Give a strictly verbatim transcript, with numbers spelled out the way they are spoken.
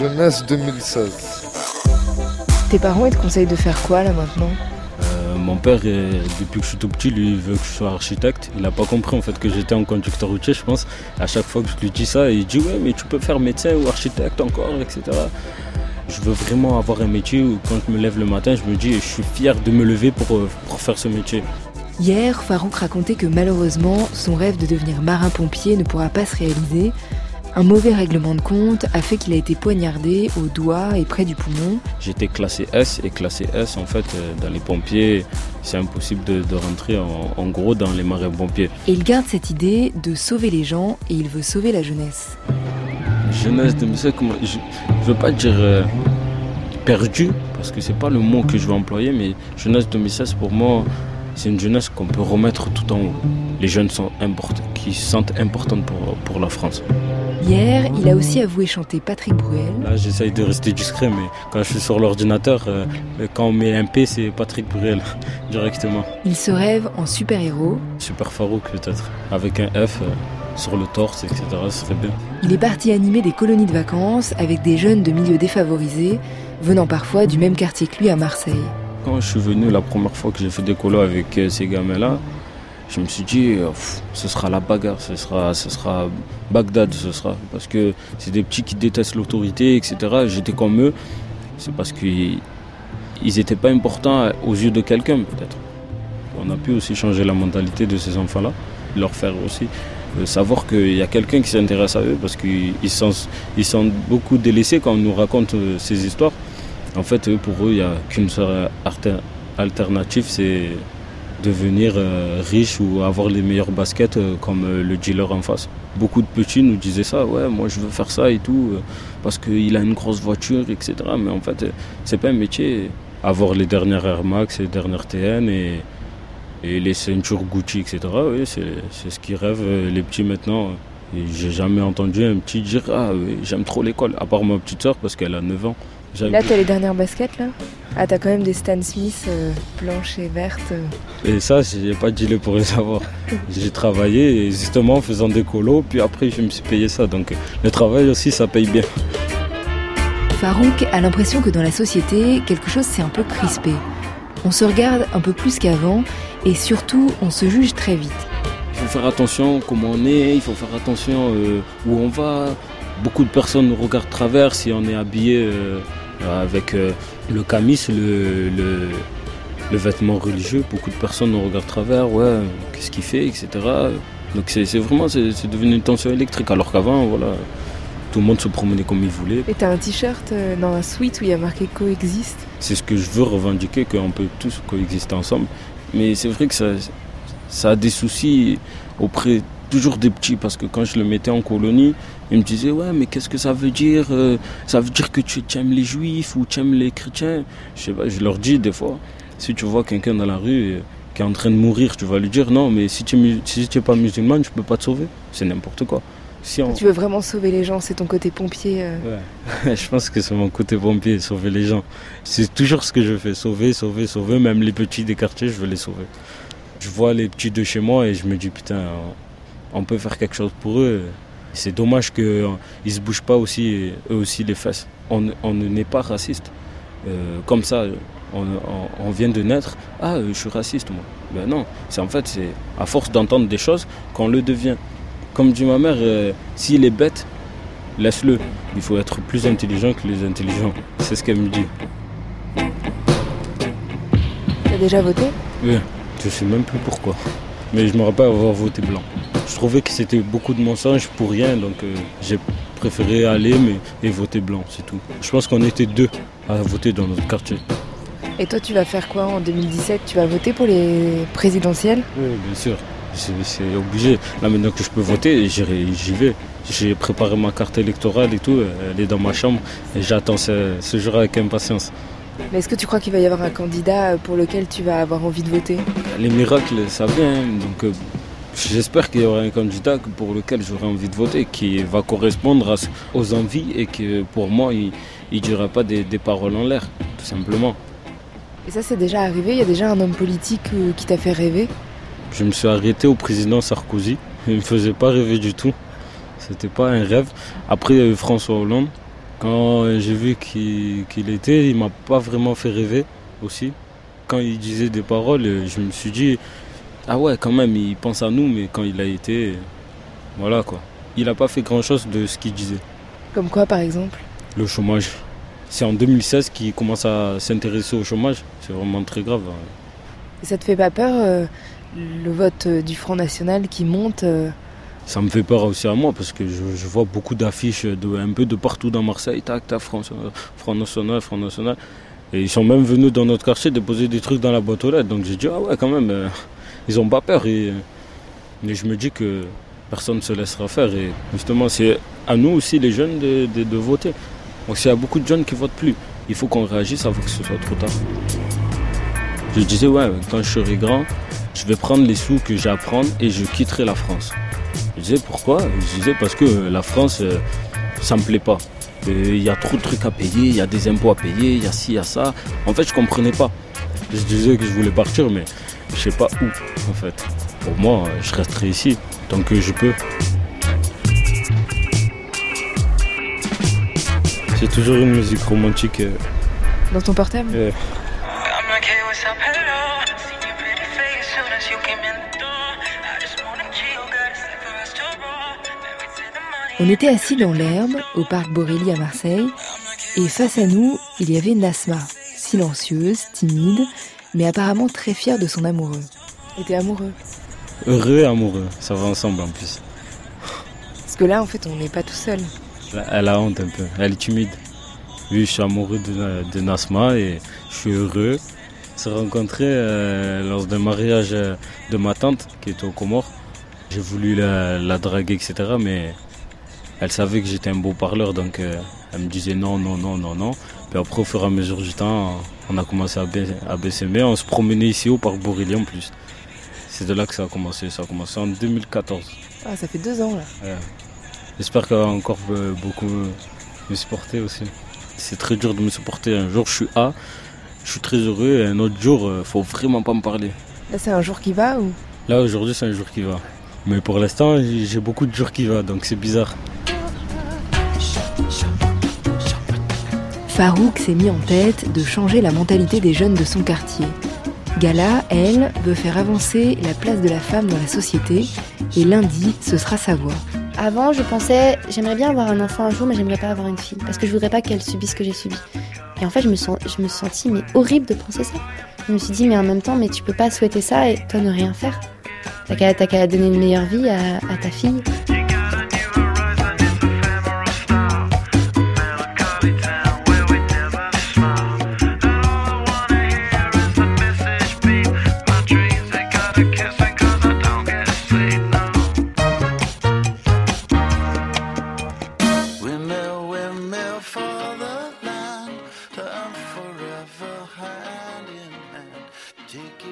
Jeunesse deux mille seize. Tes parents, ils te conseillent de faire quoi là maintenant ? euh, Mon père, depuis que je suis tout petit, lui, il veut que je sois architecte. Il n'a pas compris en fait que j'étais un conducteur routier, je pense. À chaque fois que je lui dis ça, il dit ouais, mais tu peux faire médecin ou architecte encore, et cetera. Je veux vraiment avoir un métier où quand je me lève le matin, je me dis je suis fier de me lever pour, pour faire ce métier. Hier, Farouk racontait que malheureusement, son rêve de devenir marin-pompier ne pourra pas se réaliser. Un mauvais règlement de compte a fait qu'il a été poignardé au doigt et près du poumon. J'étais classé S et classé S, en fait, dans les pompiers, c'est impossible de, de rentrer en, en gros dans les marins-pompiers. Et il garde cette idée de sauver les gens et il veut sauver la jeunesse. Jeunesse de je ne veux pas dire euh, perdu, parce que c'est pas le mot que je veux employer, mais jeunesse deux mille seize pour moi, c'est une jeunesse qu'on peut remettre tout en haut. Les jeunes sont importants, qui se sentent importantes pour, pour la France. Hier, il a aussi avoué chanter Patrick Bruel. Là, j'essaye de rester discret, mais quand je suis sur l'ordinateur, euh, quand on met un P, c'est Patrick Bruel, directement. Il se rêve en super-héros. Super Farouk, peut-être, avec un F euh, sur le torse, et cetera, ce serait bien. Il est parti animer des colonies de vacances avec des jeunes de milieux défavorisés, venant parfois du même quartier que lui à Marseille. Quand je suis venu la première fois que j'ai fait des colos avec euh, ces gamins-là, je me suis dit, euh, pff, ce sera la bagarre, ce sera, ce sera Bagdad, ce sera. Parce que c'est des petits qui détestent l'autorité, et cetera. J'étais comme eux, c'est parce qu'ils n'étaient pas importants aux yeux de quelqu'un, peut-être. On a pu aussi changer la mentalité de ces enfants-là, leur faire aussi euh, savoir qu'il y a quelqu'un qui s'intéresse à eux, parce qu'ils sont, ils sont beaucoup délaissés quand on nous raconte euh, ces histoires. En fait, pour eux, il n'y a qu'une seule alternative, c'est devenir euh, riche ou avoir les meilleures baskets euh, comme euh, le dealer en face. Beaucoup de petits nous disaient ça, ouais, moi je veux faire ça et tout, euh, parce qu'il a une grosse voiture, et cetera. Mais en fait, euh, c'est pas un métier. Avoir les dernières Air Max, les dernières T N et, et les ceintures Gucci, et cetera. Oui, c'est, c'est ce qu'ils rêvent euh, les petits maintenant. Et j'ai jamais entendu un petit dire « Ah, oui, j'aime trop l'école », à part ma petite soeur parce qu'elle a neuf ans. Là, t'as les dernières baskets, là ? Ah, t'as quand même des Stan Smith euh, blanches et vertes. Et ça, j'ai pas dealé pour les avoir. J'ai travaillé, justement, en faisant des colos, puis après, je me suis payé ça. Donc, le travail aussi, ça paye bien. Farouk a l'impression que dans la société, quelque chose s'est un peu crispé. On se regarde un peu plus qu'avant, et surtout, on se juge très vite. Il faut faire attention comment on est, il faut faire attention euh, où on va. Beaucoup de personnes nous regardent de travers si on est habillé euh, avec euh, le camis, le, le, le vêtement religieux. Beaucoup de personnes nous regardent de travers, ouais, qu'est-ce qu'il fait, et cetera. Donc c'est, c'est vraiment c'est, c'est devenu une tension électrique, alors qu'avant, voilà, tout le monde se promenait comme il voulait. Et t'as un t-shirt euh, dans un sweat où il y a marqué « Coexiste ». C'est ce que je veux revendiquer, qu'on peut tous coexister ensemble. Mais c'est vrai que ça, ça a des soucis auprès toujours des petits, parce que quand je le mettais en colonie, ils me disaient « Ouais, mais qu'est-ce que ça veut dire ? Ça veut dire que tu, tu aimes les juifs ou tu aimes les chrétiens ?» Je sais pas, je leur dis des fois, si tu vois quelqu'un dans la rue qui est en train de mourir, tu vas lui dire « Non, mais si tu n'es si tu es pas musulman, je peux pas te sauver. » C'est n'importe quoi. Si on... Tu veux vraiment sauver les gens, c'est ton côté pompier euh... Ouais, je pense que c'est mon côté pompier, sauver les gens. C'est toujours ce que je fais, sauver, sauver, sauver. Même les petits des quartiers, je veux les sauver. Je vois les petits de chez moi et je me dis « Putain, on peut faire quelque chose pour eux. » C'est dommage qu'ils ne se bougent pas aussi, eux aussi les fesses. On, on n'est pas raciste. Euh, comme ça, on, on, on vient de naître. Ah, je suis raciste, moi. Ben non, c'est en fait, c'est à force d'entendre des choses qu'on le devient. Comme dit ma mère, euh, s'il est bête, laisse-le. Il faut être plus intelligent que les intelligents. C'est ce qu'elle me dit. T'as déjà voté ? Oui, je ne sais même plus pourquoi. Mais je me rappelle avoir voté blanc. Je trouvais que c'était beaucoup de mensonges pour rien, donc euh, j'ai préféré aller mais, et voter blanc, c'est tout. Je pense qu'on était deux à voter dans notre quartier. Et toi, tu vas faire quoi en deux mille dix-sept ? Tu vas voter pour les présidentielles ? Oui, bien sûr. C'est, c'est obligé. Là, maintenant que je peux voter, j'irai, j'y vais. J'ai préparé ma carte électorale et tout, elle est dans ma chambre et j'attends ce, ce jour avec impatience. Mais est-ce que tu crois qu'il va y avoir un candidat pour lequel tu vas avoir envie de voter ? Les miracles, ça vient, donc euh, j'espère qu'il y aura un candidat pour lequel j'aurai envie de voter, qui va correspondre à, aux envies et que pour moi, il ne dira pas des, des paroles en l'air, tout simplement. Et ça, c'est déjà arrivé ? Il y a déjà un homme politique euh, qui t'a fait rêver ? Je me suis arrêté au président Sarkozy. Il ne me faisait pas rêver du tout. C'était pas un rêve. Après, il y a eu François Hollande. Quand j'ai vu qui, qu'il était, il m'a pas vraiment fait rêver aussi. Quand il disait des paroles, je me suis dit, ah ouais, quand même, il pense à nous, mais quand il a été, voilà quoi. Il n'a pas fait grand-chose de ce qu'il disait. Comme quoi, par exemple? Le chômage. C'est en deux mille seize qu'il commence à s'intéresser au chômage. C'est vraiment très grave. Et ça te fait pas peur, euh, le vote du Front National qui monte euh... Ça me fait peur aussi à moi, parce que je, je vois beaucoup d'affiches de, un peu de partout dans Marseille. Tac, tac, Front, Front National, Front National. Et ils sont même venus dans notre quartier déposer des trucs dans la boîte aux lettres. Donc j'ai dit, ah ouais, quand même, euh, ils ont pas peur. Et, et je me dis que personne ne se laissera faire. Et justement, c'est à nous aussi, les jeunes, de, de, de voter. Donc s'il y a beaucoup de jeunes qui ne votent plus, il faut qu'on réagisse avant que ce soit trop tard. Je disais, ouais, quand je serai grand, je vais prendre les sous que j'ai à prendre et je quitterai la France. Je disais, pourquoi? Je disais, parce que la France, euh, ça me plaît pas. Il y a trop de trucs à payer, il y a des impôts à payer, il y a ci, il y a ça. En fait, je comprenais pas. Je disais que je voulais partir, mais je sais pas où, en fait. Pour moi, je resterai ici, tant que je peux. C'est toujours une musique romantique. Euh... Dans ton portable? Yeah. On était assis dans l'herbe, au parc Borély à Marseille, et face à nous, il y avait Nasma, silencieuse, timide, mais apparemment très fière de son amoureux. Et t'es amoureux? Heureux et amoureux, ça va ensemble en plus. Parce que là, en fait, on n'est pas tout seul. Elle a honte un peu, elle est timide. Oui, je suis amoureux de, de Nasma et je suis heureux. On s'est rencontrés euh, lors d'un mariage de ma tante qui était aux Comores. J'ai voulu la, la draguer, et cetera. Mais elle savait que j'étais un beau parleur, donc euh, elle me disait non, non, non, non, non. Puis après, au fur et à mesure du temps, on a commencé à baisser, à baisser. Mais on se promenait ici au parc Borély en plus. C'est de là que ça a commencé. Ça a commencé en deux mille quatorze. Ah, ça fait deux ans là. Ouais. J'espère qu'elle va encore beaucoup me supporter aussi. C'est très dur de me supporter. Un jour, je suis A, je suis très heureux, et un autre jour, il ne faut vraiment pas me parler. Là, c'est un jour qui va ou? Là, aujourd'hui, c'est un jour qui va. Mais pour l'instant, j'ai beaucoup de jours qui va, donc c'est bizarre. Farouk s'est mis en tête de changer la mentalité des jeunes de son quartier. Gala, elle, veut faire avancer la place de la femme dans la société, et lundi, ce sera sa voix. Avant, je pensais, j'aimerais bien avoir un enfant un jour, mais j'aimerais pas avoir une fille, parce que je voudrais pas qu'elle subisse ce que j'ai subi. Et en fait, je me sens, je me sentis mais horrible de penser ça. Je me suis dit, mais en même temps, mais tu peux pas souhaiter ça et toi ne rien faire. T'as qu'à, t'as qu'à donner une meilleure vie à, à ta fille. Take it.